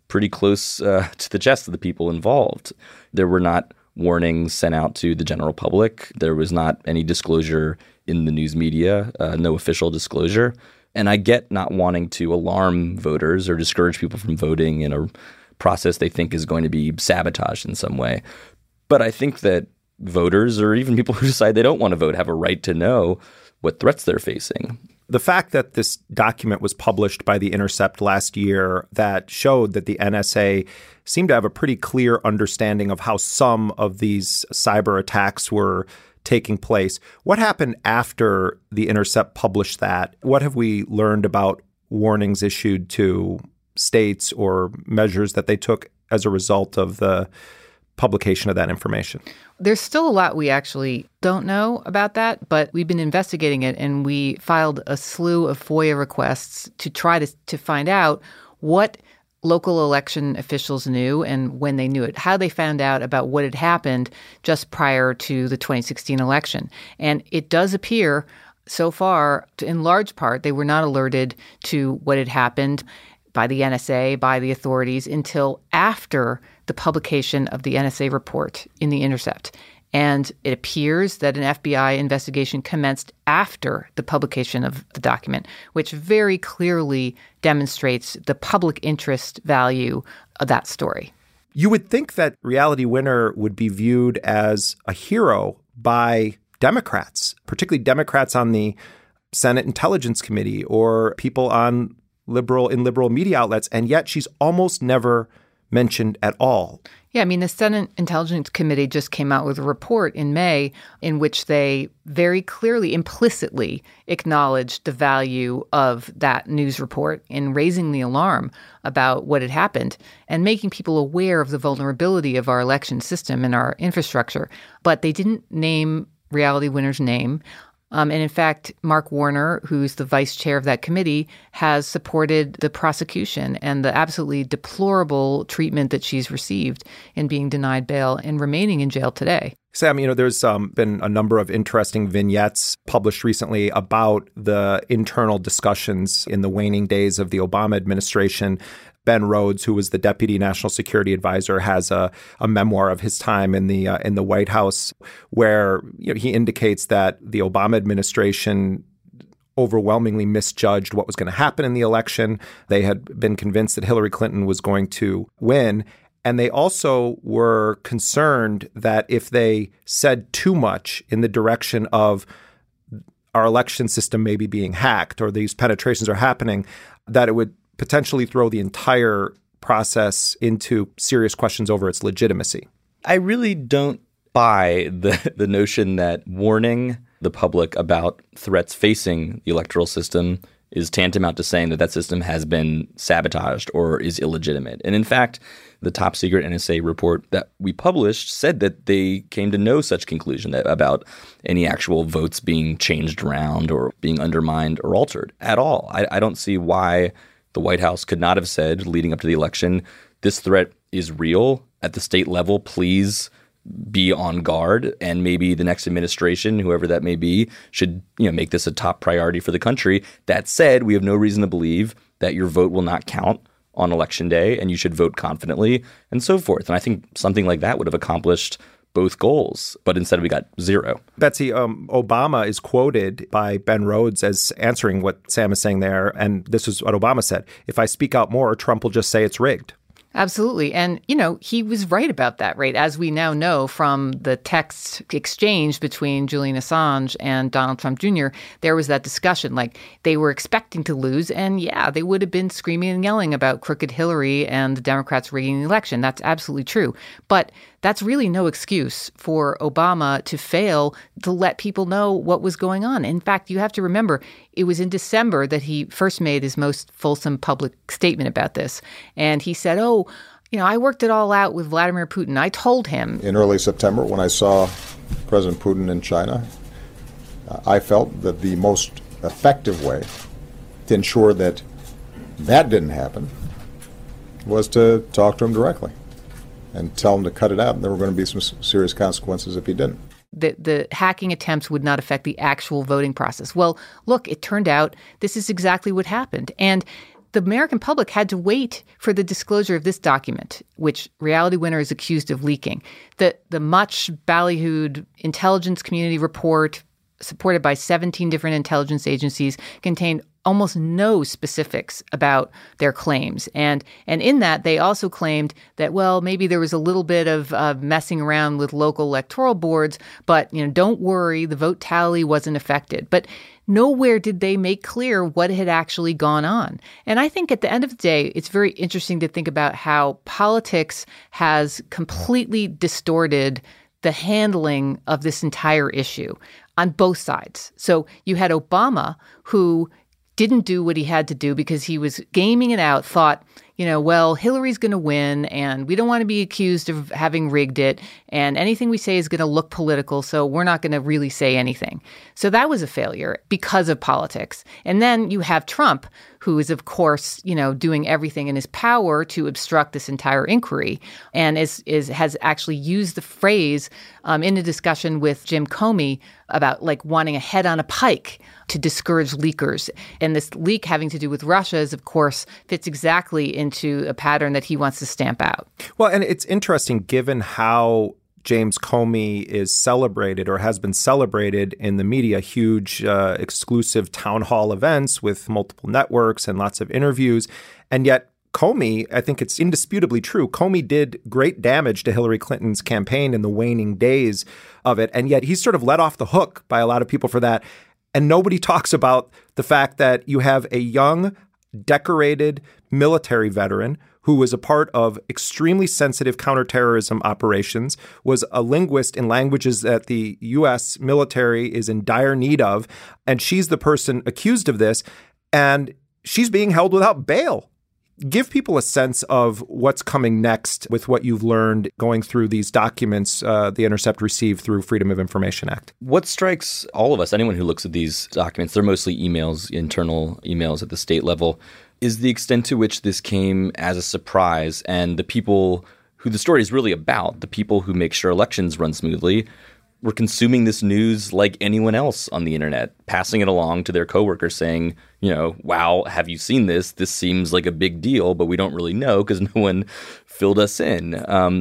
close to the chest of the people involved. There were not warnings sent out to the general public. There was not any disclosure in the news media, no official disclosure. And I get not wanting to alarm voters or discourage people from voting in a process they think is going to be sabotaged in some way. But I think that voters, or even people who decide they don't want to vote, have a right to know what threats they're facing. The fact that this document was published by The Intercept last year that showed that the NSA seemed to have a pretty clear understanding of how some of these cyber attacks were taking place. What happened after The Intercept published that? What have we learned about warnings issued to states or measures that they took as a result of the publication of that information? There's still a lot we actually don't know about that, but we've been investigating it, and we filed a slew of FOIA requests to try to find out what local election officials knew and when they knew it, how they found out about what had happened just prior to the 2016 election. And it does appear so far, in large part, they were not alerted to what had happened by the NSA, by the authorities, until after the publication of the NSA report in The Intercept. And it appears that an FBI investigation commenced after the publication of the document, which very clearly demonstrates the public interest value of that story. You would think that Reality Winner would be viewed as a hero by Democrats, particularly Democrats on the Senate Intelligence Committee or people on liberal media outlets, and yet she's almost never mentioned at all. Yeah, I mean, the Senate Intelligence Committee just came out with a report in May in which they very clearly, implicitly acknowledged the value of that news report in raising the alarm about what had happened and making people aware of the vulnerability of our election system and our infrastructure. But they didn't name Reality Winner's name. And in fact, Mark Warner, who's the vice chair of that committee, has supported the prosecution and the absolutely deplorable treatment that she's received in being denied bail and remaining in jail today. Sam, there's been a number of interesting vignettes published recently about the internal discussions in the waning days of the Obama administration. Ben Rhodes, who was the deputy national security advisor, has a memoir of his time in the White House where he indicates that the Obama administration overwhelmingly misjudged what was going to happen in the election. They had been convinced that Hillary Clinton was going to win. And they also were concerned that if they said too much in the direction of our election system maybe being hacked or these penetrations are happening, that it would potentially throw the entire process into serious questions over its legitimacy. I really don't buy the notion that warning the public about threats facing the electoral system is tantamount to saying that that system has been sabotaged or is illegitimate. And in fact, the top secret NSA report that we published said that they came to no such conclusion about any actual votes being changed around or being undermined or altered at all. I don't see why the White House could not have said leading up to the election, this threat is real at the state level. Please be on guard, and maybe the next administration, whoever that may be, should make this a top priority for the country. That said, we have no reason to believe that your vote will not count on Election Day, and you should vote confidently, and so forth. And I think something like that would have accomplished both goals, but instead we got zero. Betsy, Obama is quoted by Ben Rhodes as answering what Sam is saying there, and this is what Obama said: "If I speak out more, Trump will just say it's rigged." Absolutely. And, he was right about that, right? As we now know from the text exchange between Julian Assange and Donald Trump Jr., there was that discussion. Like, they were expecting to lose. And yeah, they would have been screaming and yelling about crooked Hillary and the Democrats rigging the election. That's absolutely true. But that's really no excuse for Obama to fail to let people know what was going on. In fact, you have to remember, it was in December that he first made his most fulsome public statement about this. And he said, I worked it all out with Vladimir Putin. I told him. In early September, when I saw President Putin in China, I felt that the most effective way to ensure that didn't happen was to talk to him directly and tell him to cut it out. And there were going to be some serious consequences if he didn't. The hacking attempts would not affect the actual voting process. Well, look, it turned out this is exactly what happened. And the American public had to wait for the disclosure of this document, which Reality Winner is accused of leaking. The much ballyhooed intelligence community report, supported by 17 different intelligence agencies, contained almost no specifics about their claims. And in that, they also claimed that, well, maybe there was a little bit of messing around with local electoral boards, but, don't worry, the vote tally wasn't affected. But nowhere did they make clear what had actually gone on. And I think at the end of the day, it's very interesting to think about how politics has completely distorted the handling of this entire issue on both sides. So you had Obama, who didn't do what he had to do because he was gaming it out, thought, well, Hillary's going to win and we don't want to be accused of having rigged it. And anything we say is going to look political, so we're not going to really say anything. So that was a failure because of politics. And then you have Trump, who is, of course, doing everything in his power to obstruct this entire inquiry, and has actually used the phrase in a discussion with Jim Comey about wanting a head on a pike to discourage leakers. And this leak having to do with Russia is, of course, fits exactly into a pattern that he wants to stamp out. Well, and it's interesting given how James Comey is celebrated or has been celebrated in the media, huge exclusive town hall events with multiple networks and lots of interviews. And yet Comey, I think it's indisputably true, Comey did great damage to Hillary Clinton's campaign in the waning days of it. And yet he's sort of let off the hook by a lot of people for that. And nobody talks about the fact that you have a young, decorated military veteran who was a part of extremely sensitive counterterrorism operations, was a linguist in languages that the U.S. military is in dire need of, and she's the person accused of this, and she's being held without bail. Give people a sense of what's coming next with what you've learned going through these documents The Intercept received through Freedom of Information Act. What strikes all of us, anyone who looks at these documents, they're mostly emails, internal emails at the state level, is the extent to which this came as a surprise, and the people who the story is really about, the people who make sure elections run smoothly, were consuming this news like anyone else on the internet, passing it along to their coworkers saying, wow, have you seen this? This seems like a big deal, but we don't really know because no one filled us in.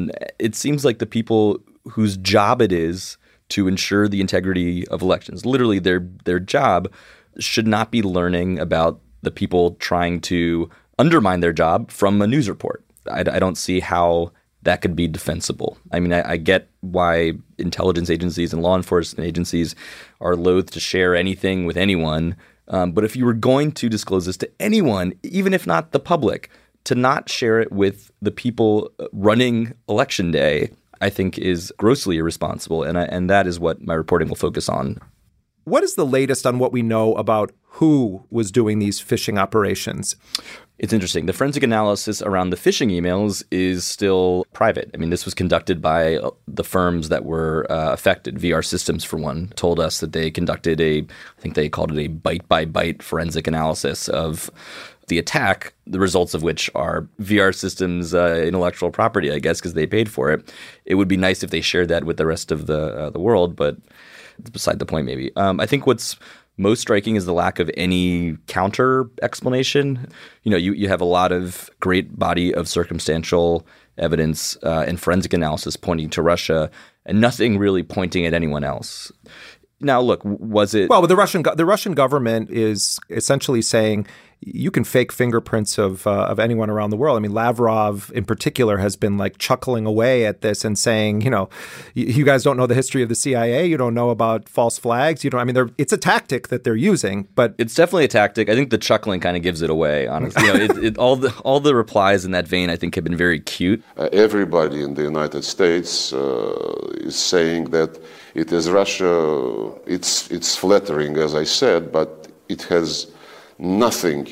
It seems like the people whose job it is to ensure the integrity of elections, literally their job, should not be learning about the people trying to undermine their job from a news report. I don't see how that could be defensible. I mean, I get why intelligence agencies and law enforcement agencies are loath to share anything with anyone. But if you were going to disclose this to anyone, even if not the public, to not share it with the people running Election Day, I think is grossly irresponsible. And that is what my reporting will focus on. What is the latest on what we know about who was doing these phishing operations? It's interesting. The forensic analysis around the phishing emails is still private. I mean, this was conducted by the firms that were affected. VR Systems, for one, told us that they conducted I think they called it a byte-by-byte forensic analysis of the attack, the results of which are VR Systems' intellectual property, I guess, because they paid for it. It would be nice if they shared that with the rest of the world, but it's beside the point, maybe. I think what's most striking is the lack of any counter explanation. You have a lot of great body of circumstantial evidence and forensic analysis pointing to Russia, and nothing really pointing at anyone else. Now, look, was it? Well, the Russian government is essentially saying you can fake fingerprints of anyone around the world. I mean, Lavrov in particular has been like chuckling away at this and saying, you guys don't know the history of the CIA. You don't know about false flags. It's a tactic that they're using, but it's definitely a tactic. I think the chuckling kind of gives it away, honestly. All the replies in that vein, I think, have been very cute. Everybody in the United States is saying that it is Russia. It's flattering, as I said, but it has nothing,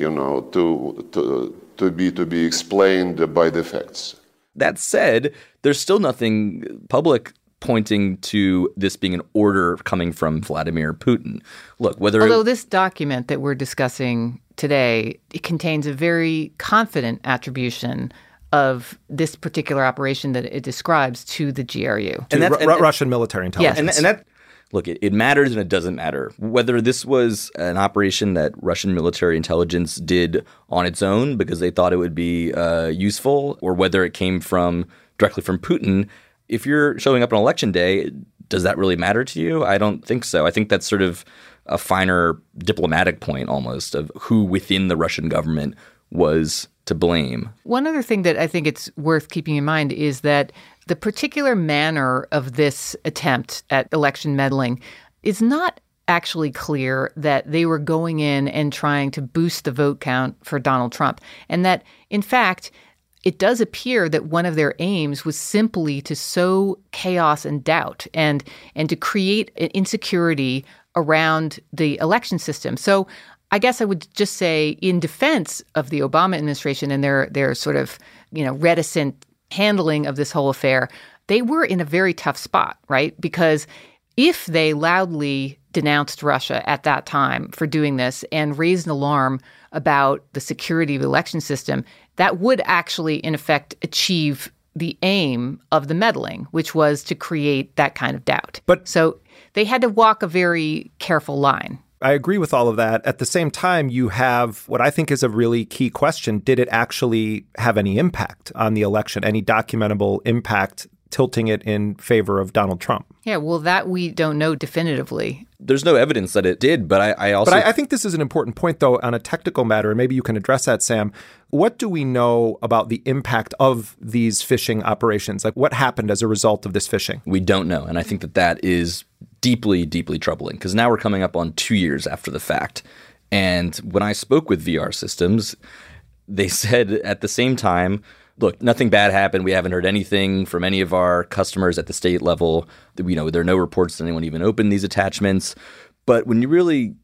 to be explained by the facts. That said, there's still nothing public pointing to this being an order coming from Vladimir Putin. Look, although this document that we're discussing today, it contains a very confident attribution of this particular operation that it describes to the GRU. Russian military intelligence. Yes. And that look, it matters and it doesn't matter. Whether this was an operation that Russian military intelligence did on its own because they thought it would be useful, or whether it came directly from Putin, if you're showing up on Election Day, does that really matter to you? I don't think so. I think that's sort of a finer diplomatic point almost of who within the Russian government was to blame. One other thing that I think it's worth keeping in mind is that the particular manner of this attempt at election meddling is not actually clear that they were going in and trying to boost the vote count for Donald Trump. And that, in fact, it does appear that one of their aims was simply to sow chaos and doubt and to create an insecurity around the election system. So I guess I would just say, in defense of the Obama administration and their sort of, reticent handling of this whole affair, they were in a very tough spot, right? Because if they loudly denounced Russia at that time for doing this and raised an alarm about the security of the election system, that would actually, in effect, achieve the aim of the meddling, which was to create that kind of doubt. So they had to walk a very careful line. I agree with all of that. At the same time, you have what I think is a really key question. Did it actually have any impact on the election, any documentable impact tilting it in favor of Donald Trump? Yeah, well, that we don't know definitively. There's no evidence that it did, but I think this is an important point, though, on a technical matter, and maybe you can address that, Sam. What do we know about the impact of these phishing operations? Like, what happened as a result of this phishing? We don't know, and I think that is deeply, deeply troubling, because now we're coming up on 2 years after the fact. And when I spoke with VR Systems, they said at the same time, look, nothing bad happened. We haven't heard anything from any of our customers at the state level. There are no reports that anyone even opened these attachments. But when you really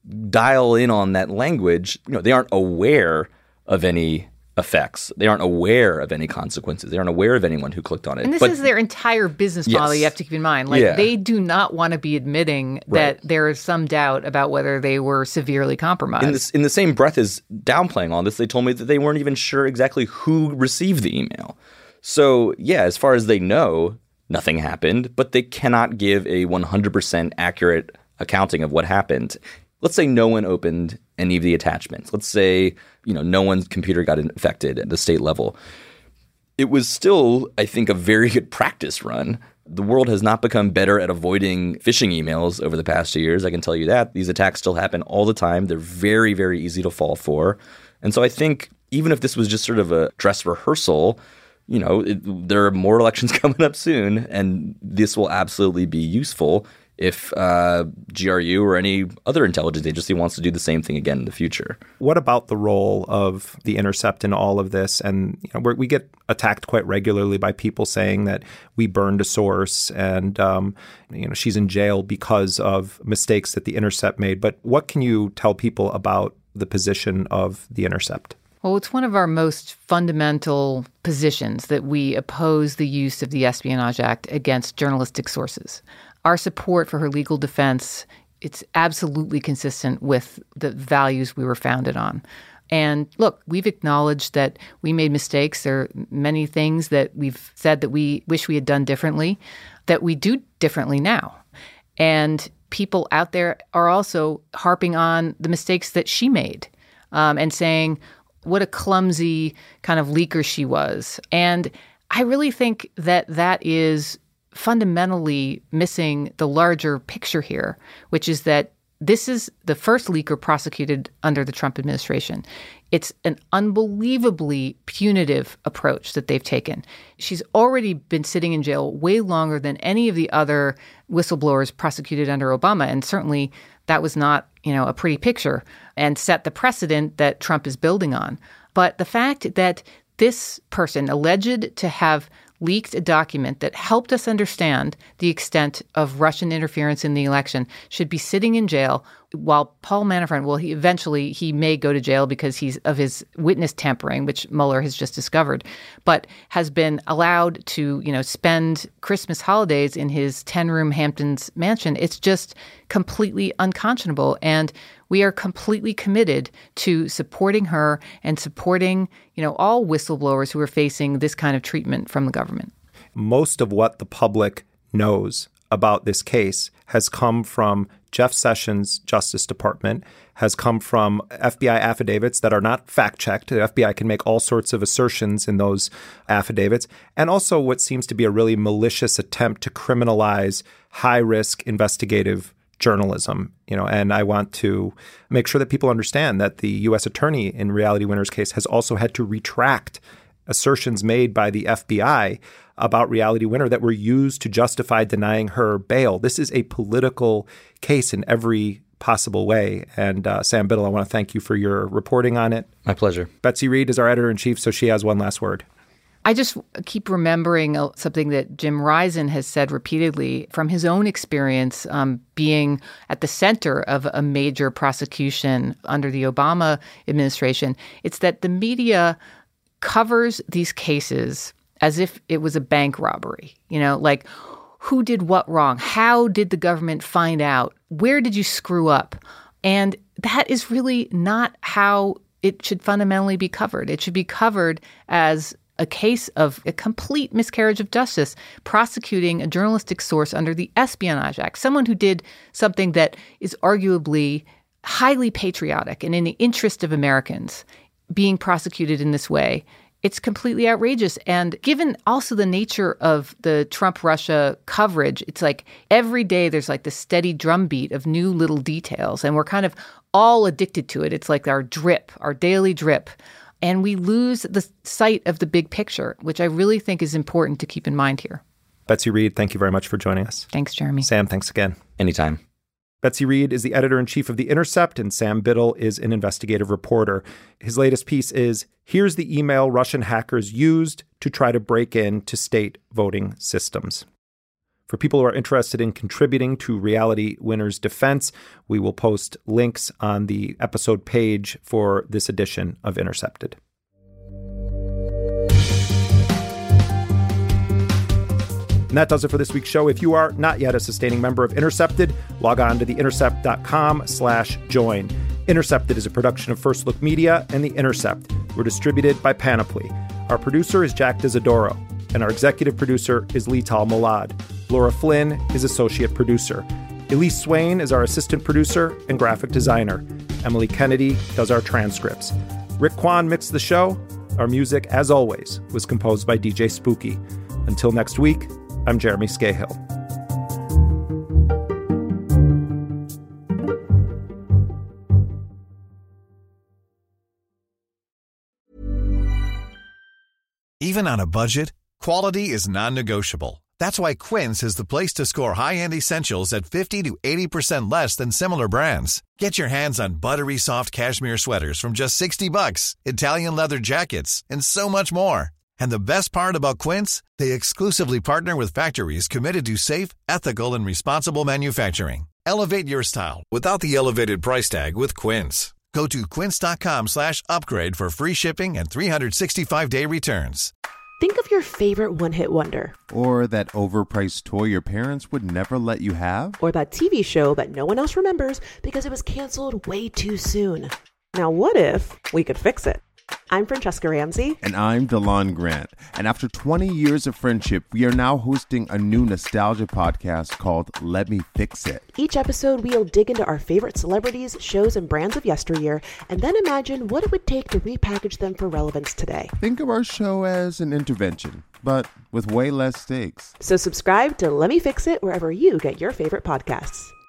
dial in on that language, they aren't aware of any effects. They aren't aware of any consequences. They aren't aware of anyone who clicked on it. And this is their entire business model, you have to keep in mind. They do not want to be admitting that there is some doubt about whether they were severely compromised. In the same breath as downplaying all this, they told me that they weren't even sure exactly who received the email. So, as far as they know, nothing happened, but they cannot give a 100% accurate accounting of what happened. Let's say no one opened any of the attachments. Let's say, no one's computer got infected at the state level. It was still, I think, a very good practice run The world has not become better at avoiding phishing emails over the past 2 years. I can tell you that. These attacks still happen all the time. They're very, very easy to fall for. And so I think even if this was just sort of a dress rehearsal, there are more elections coming up soon, and this will absolutely be useful if GRU or any other intelligence agency wants to do the same thing again in the future. What about the role of The Intercept in all of this? And we get attacked quite regularly by people saying that we burned a source and she's in jail because of mistakes that The Intercept made. But what can you tell people about the position of The Intercept? Well, it's one of our most fundamental positions that we oppose the use of the Espionage Act against journalistic sources. Our support for her legal defense, it's absolutely consistent with the values we were founded on. And look, we've acknowledged that we made mistakes. There are many things that we've said that we wish we had done differently, that we do differently now. And people out there are also harping on the mistakes that she made and saying what a clumsy kind of leaker she was. And I really think that that is fundamentally missing the larger picture here, which is that this is the first leaker prosecuted under the Trump administration. It's an unbelievably punitive approach that they've taken. She's already been sitting in jail way longer than any of the other whistleblowers prosecuted under Obama. And certainly that was not, a pretty picture and set the precedent that Trump is building on. But the fact that this person, alleged to have leaked a document that helped us understand the extent of Russian interference in the election, should be sitting in jail while Paul Manafort, he may go to jail because he's of his witness tampering, which Mueller has just discovered, but has been allowed to, spend Christmas holidays in his 10-room Hamptons mansion. It's just completely unconscionable. And we are completely committed to supporting her and supporting, all whistleblowers who are facing this kind of treatment from the government. Most of what the public knows about this case has come from Jeff Sessions' Justice Department, has come from FBI affidavits that are not fact-checked. The FBI can make all sorts of assertions in those affidavits, and also what seems to be a really malicious attempt to criminalize high-risk investigative journalism, and I want to make sure that people understand that the U.S. attorney in Reality Winner's case has also had to retract assertions made by the FBI about Reality Winner that were used to justify denying her bail. This is a political case in every possible way. And Sam Biddle, I want to thank you for your reporting on it. My pleasure. Betsy Reed is our editor-in-chief, so she has one last word. I just keep remembering something that Jim Risen has said repeatedly from his own experience being at the center of a major prosecution under the Obama administration. It's that the media covers these cases as if it was a bank robbery, like who did what wrong? How did the government find out? Where did you screw up? And that is really not how it should fundamentally be covered. It should be covered as a case of a complete miscarriage of justice, prosecuting a journalistic source under the Espionage Act, someone who did something that is arguably highly patriotic and in the interest of Americans, being prosecuted in this way. It's completely outrageous. And given also the nature of the Trump-Russia coverage, it's like every day there's like the steady drumbeat of new little details, and we're kind of all addicted to it. It's like our drip, our daily drip. And we lose the sight of the big picture, which I really think is important to keep in mind here. Betsy Reed, thank you very much for joining us. Thanks, Jeremy. Sam, thanks again. Anytime. Betsy Reed is the editor-in-chief of The Intercept, and Sam Biddle is an investigative reporter. His latest piece is, Here's the email Russian hackers used to try to break into state voting systems. For people who are interested in contributing to Reality Winner's defense, we will post links on the episode page for this edition of Intercepted. And that does it for this week's show. If you are not yet a sustaining member of Intercepted, log on to theintercept.com/join. Intercepted is a production of First Look Media and The Intercept. We're distributed by Panoply. Our producer is Jack Dizadoro, and our executive producer is Lital Molad. Laura Flynn is associate producer. Elise Swain is our assistant producer and graphic designer. Emily Kennedy does our transcripts. Rick Kwan mixed the show. Our music, as always, was composed by DJ Spooky. Until next week, I'm Jeremy Scahill. Even on a budget, quality is non-negotiable. That's why Quince is the place to score high-end essentials at 50 to 80% less than similar brands. Get your hands on buttery soft cashmere sweaters from just $60, Italian leather jackets, and so much more. And the best part about Quince, they exclusively partner with factories committed to safe, ethical, and responsible manufacturing. Elevate your style without the elevated price tag with Quince. Go to quince.com/upgrade for free shipping and 365-day returns. Think of your favorite one-hit wonder. Or that overpriced toy your parents would never let you have. Or that TV show that no one else remembers because it was canceled way too soon. Now what if we could fix it? I'm Francesca Ramsey. And I'm DeLon Grant. And after 20 years of friendship, we are now hosting a new nostalgia podcast called Let Me Fix It. Each episode, we'll dig into our favorite celebrities, shows, and brands of yesteryear, and then imagine what it would take to repackage them for relevance today. Think of our show as an intervention, but with way less stakes. So subscribe to Let Me Fix It wherever you get your favorite podcasts.